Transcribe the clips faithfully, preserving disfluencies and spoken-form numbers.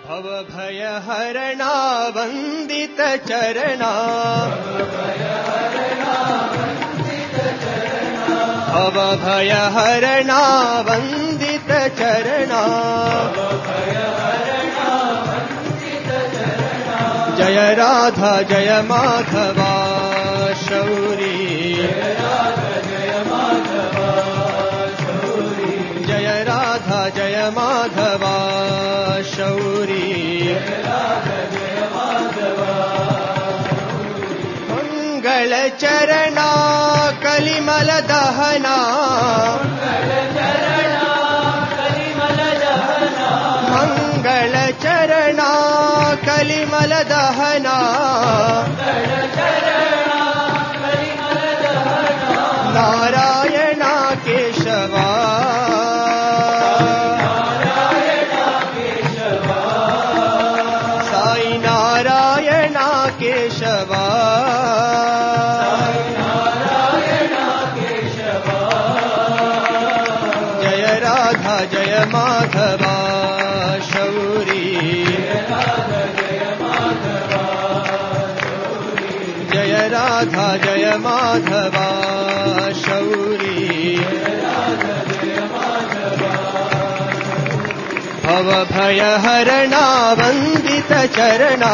भव भय हरणा वंदित चरणा भव भय हरणा वंदित चरणा जय राधा जय माधवा शौरी जय राधा जय माधवा शौरी मंगल चरणा कलिमल दहना मंगल चरणा कलिमल दहना नारायणा केशवा साई नारायणा केशवा जय राधा जय माधवा शौरी जय राधा जय माधवा शौरी भव भय हरणा वंदित चरणा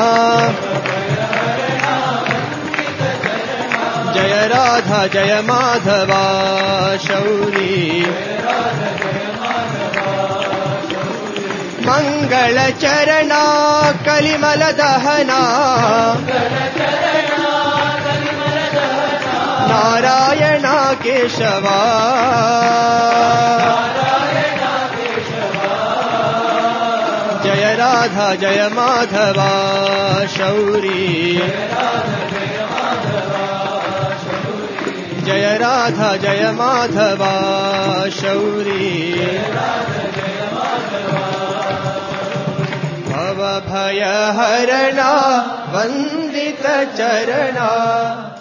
जय राधा जय माधवा शौरी मंगल चरणा कलिमल दहना नारायणा केशवा जय राधा जय माधवा शौरी जय राधा जय माधवा शौरी भव भय हरणा वंदित चरणा